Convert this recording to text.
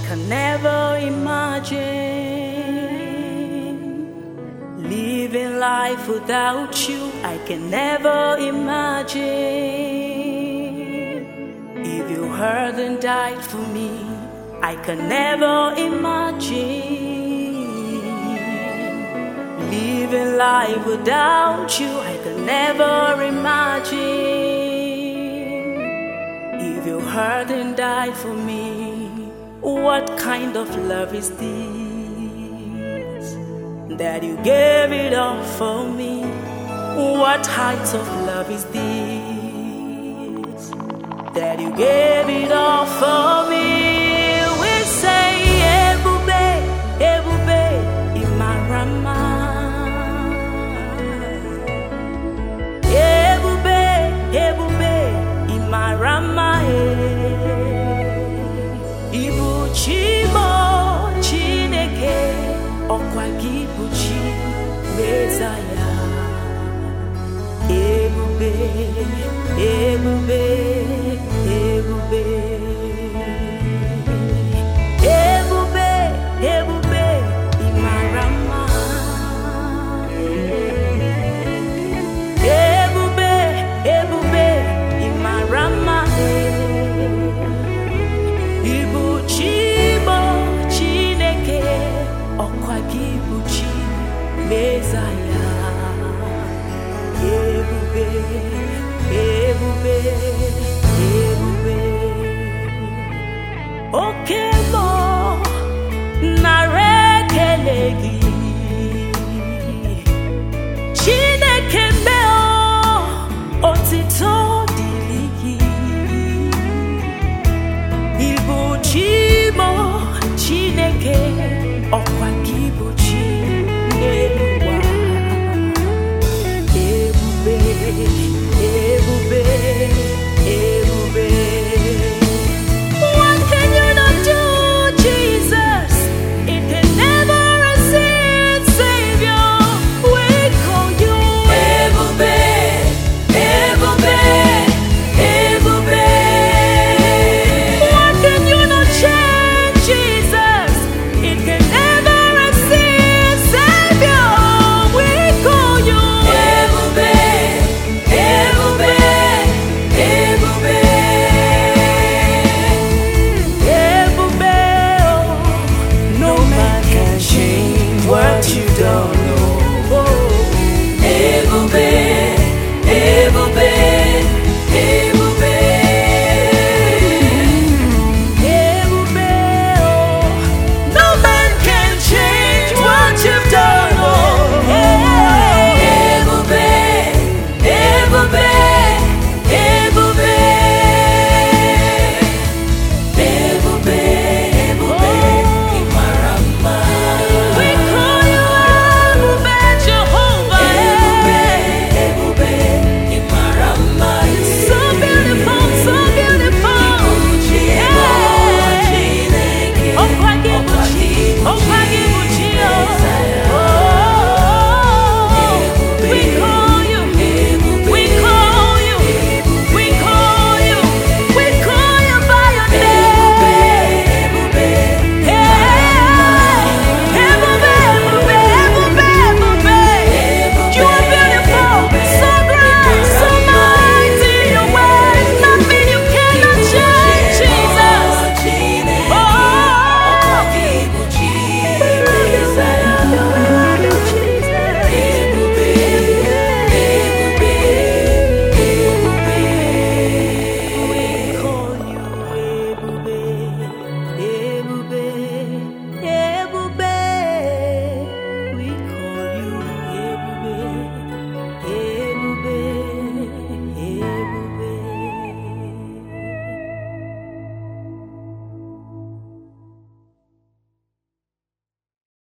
can never imagine living life without you. I can never imagine if you hurt and died for me. I can never imagine living life without you. I can never imagine if you hurt and died for me. What kind of love is this, that you gave it all for me? What height of love is this, that you gave it all for me? We say, Ebube, Ebube, Imarama. Ebube, Ebube, Imarama. Ibuchimo Chineke Okwagibuchi Messiah. Ebube, Ebube.